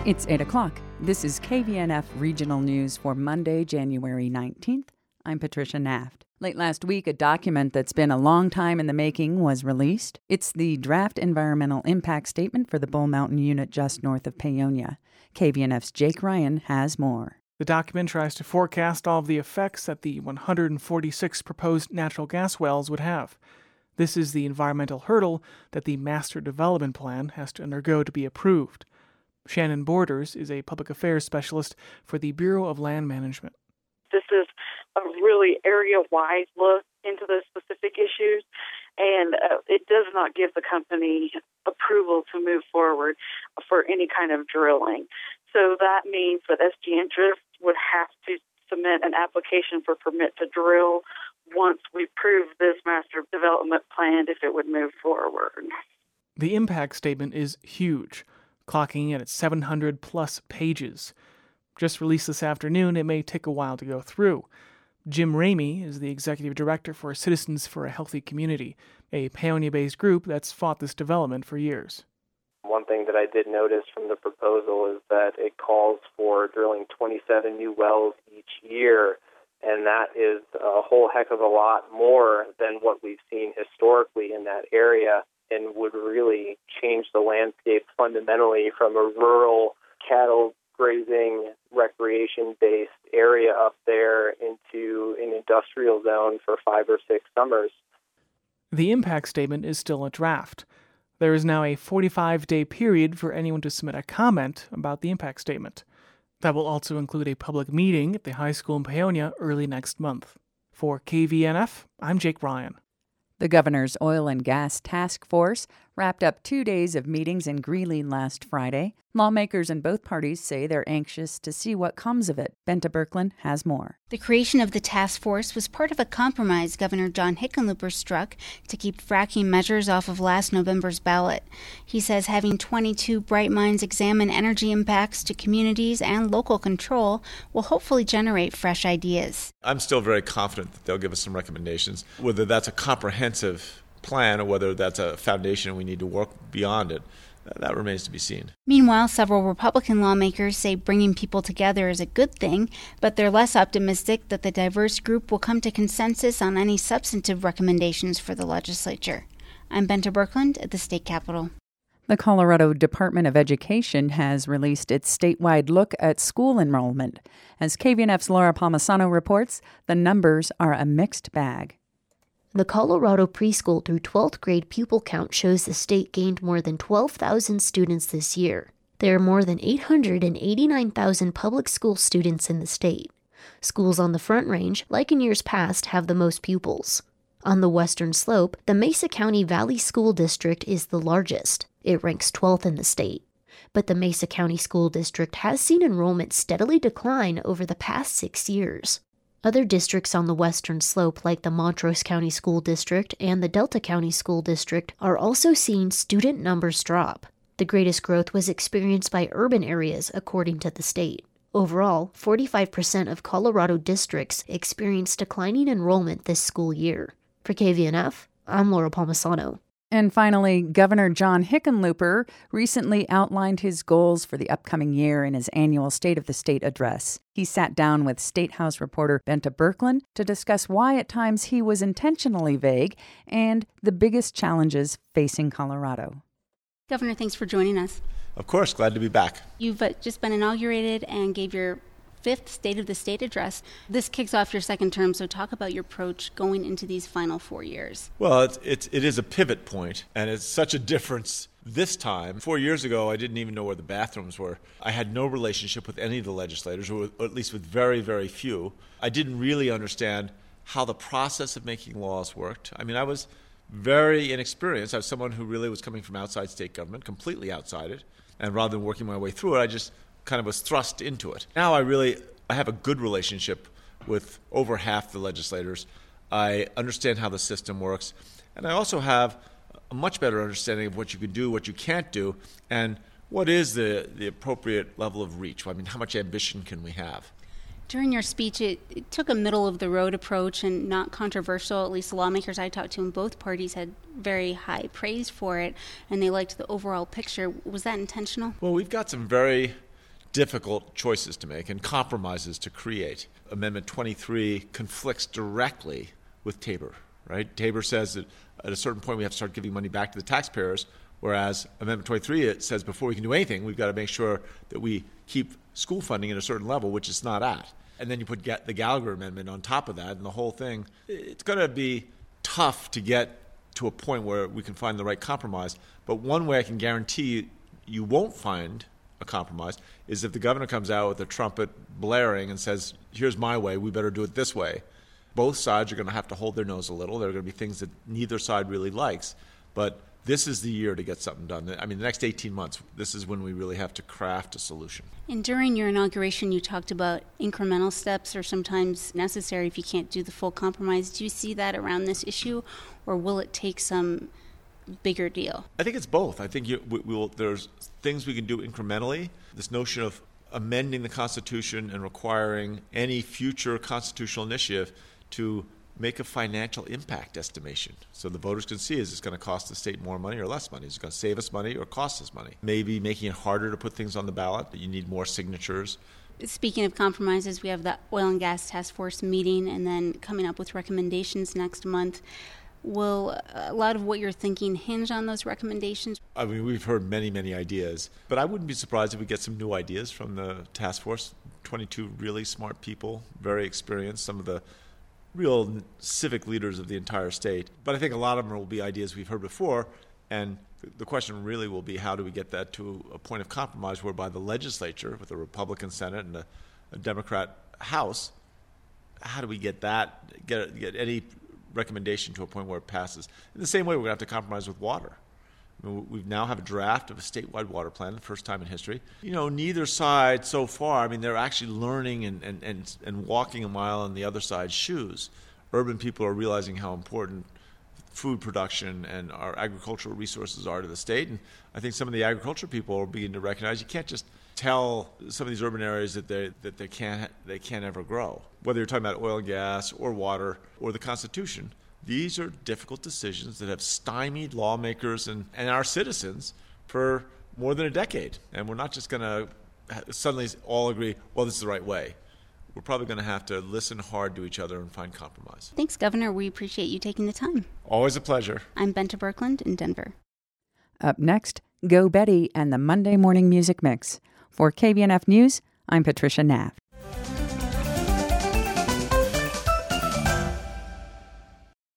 It's 8 o'clock. This is KVNF Regional News for Monday, January 19th. I'm Patricia Naft. Late last week, a document that's been a long time in the making was released. It's the Draft Environmental Impact Statement for the Bull Mountain unit just north of Paonia. KVNF's Jake Ryan has more. The document tries to forecast all of the effects that the 146 proposed natural gas wells would have. This is the environmental hurdle that the Master Development Plan has to undergo to be approved. Shannon Borders is a public affairs specialist for the Bureau of Land Management. This is a really area-wide look into those specific issues, and it does not give the company approval to move forward for any kind of drilling. So that means that SG Interest would have to submit an application for permit to drill once we prove this master development plan if it would move forward. The impact statement is huge, clocking in at 700-plus pages. Just released this afternoon, it may take a while to go through. Jim Ramey is the executive director for Citizens for a Healthy Community, a Paonia-based group that's fought this development for years. One thing that I did notice from the proposal is that it calls for drilling 27 new wells each year, and that is a whole heck of a lot more than what we've seen historically in that area, and would really change the landscape fundamentally from a rural cattle grazing, recreation-based area up there into an industrial zone for 5 or 6 summers. The impact statement is still a draft. There is now a 45-day period for anyone to submit a comment about the impact statement. That will also include a public meeting at the high school in Paonia early next month. For KVNF, I'm Jake Ryan. The governor's oil and gas task force wrapped up 2 days of meetings in Greeley last Friday. Lawmakers in both parties say they're anxious to see what comes of it. Benta Birkeland has more. The creation of the task force was part of a compromise Governor John Hickenlooper struck to keep fracking measures off of last November's ballot. He says having 22 bright minds examine energy impacts to communities and local control will hopefully generate fresh ideas. I'm still very confident that they'll give us some recommendations. Whether that's a comprehensive plan or whether that's a foundation and we need to work beyond it, that remains to be seen. Meanwhile, several Republican lawmakers say bringing people together is a good thing, but they're less optimistic that the diverse group will come to consensus on any substantive recommendations for the legislature. I'm Benta Birkeland at the state capitol. The Colorado Department of Education has released its statewide look at school enrollment. As KVNF's Laura Palmisano reports, the numbers are a mixed bag. The Colorado preschool through 12th grade pupil count shows the state gained more than 12,000 students this year. There are more than 889,000 public school students in the state. Schools on the Front Range, like in years past, have the most pupils. On the western slope, the Mesa County Valley School District is the largest. It ranks 12th in the state. But the Mesa County School District has seen enrollment steadily decline over the past 6 years. Other districts on the western slope, like the Montrose County School District and the Delta County School District, are also seeing student numbers drop. The greatest growth was experienced by urban areas, according to the state. Overall, 45% of Colorado districts experienced declining enrollment this school year. For KVNF, I'm Laura Palmisano. And finally, Governor John Hickenlooper recently outlined his goals for the upcoming year in his annual State of the State address. He sat down with State House reporter Benta Birkeland to discuss why at times he was intentionally vague and the biggest challenges facing Colorado. Governor, thanks for joining us. Of course, glad to be back. You've just been inaugurated and gave your 5th State of the State address. This kicks off your second term, so talk about your approach going into these final 4 years. Well, it is a pivot point, and it's such a difference this time. 4 years ago, I didn't even know where the bathrooms were. I had no relationship with any of the legislators, or at least with very, very few. I didn't really understand how the process of making laws worked. I mean, I was very inexperienced. I was someone who really was coming from outside state government, completely outside it, and rather than working my way through it, I just kind of was thrust into it. Now I have a good relationship with over half the legislators. I understand how the system works, and I also have a much better understanding of what you can do, what you can't do, and what is the appropriate level of reach. I mean, how much ambition can we have? During your speech, it took a middle-of-the-road approach and not controversial. At least the lawmakers I talked to in both parties had very high praise for it, and they liked the overall picture. Was that intentional? Well, we've got some very difficult choices to make and compromises to create. Amendment 23 conflicts directly with Tabor, right? Tabor says that at a certain point we have to start giving money back to the taxpayers, whereas Amendment 23, it says before we can do anything, we've got to make sure that we keep school funding at a certain level, which it's not at. And then you put the Gallagher Amendment on top of that, and the whole thing, it's going to be tough to get to a point where we can find the right compromise. But one way I can guarantee you won't find a compromise is if the governor comes out with a trumpet blaring and says, here's my way, we better do it this way. Both sides are going to have to hold their nose a little. There are going to be things that neither side really likes. But this is the year to get something done. I mean, the next 18 months, this is when we really have to craft a solution. And during your inauguration, you talked about incremental steps are sometimes necessary if you can't do the full compromise. Do you see that around this issue, or will it take some bigger deal? I think it's both. I think there's things we can do incrementally. This notion of amending the Constitution and requiring any future constitutional initiative to make a financial impact estimation so the voters can see, is this going to cost the state more money or less money? Is it going to save us money or cost us money? Maybe making it harder to put things on the ballot, that you need more signatures. Speaking of compromises, we have the Oil and Gas Task Force meeting and then coming up with recommendations next month. Will a lot of what you're thinking hinge on those recommendations? I mean, we've heard many, many ideas, but I wouldn't be surprised if we get some new ideas from the task force. 22 really smart people, very experienced, some of the real civic leaders of the entire state. But I think a lot of them will be ideas we've heard before, and the question really will be, how do we get that to a point of compromise whereby the legislature, with a Republican Senate and a Democrat House, how do we get any recommendation to a point where it passes? In the same way, we're going to have to compromise with water. I mean, we now have a draft of a statewide water plan, the first time in history. Neither side so far, I mean, they're actually learning and walking a mile in the other side's shoes. Urban people are realizing how important food production and our agricultural resources are to the state. And I think some of the agriculture people are beginning to recognize you can't just tell some of these urban areas that they can't ever grow. Whether you're talking about oil and gas or water or the Constitution, these are difficult decisions that have stymied lawmakers and our citizens for more than a decade. And we're not just going to suddenly all agree, well, this is the right way. We're probably going to have to listen hard to each other and find compromise. Thanks, Governor. We appreciate you taking the time. Always a pleasure. I'm Benta Berkland in Denver. Up next, Go Betty and the Monday Morning Music Mix. For KVNF News, I'm Patricia Naft.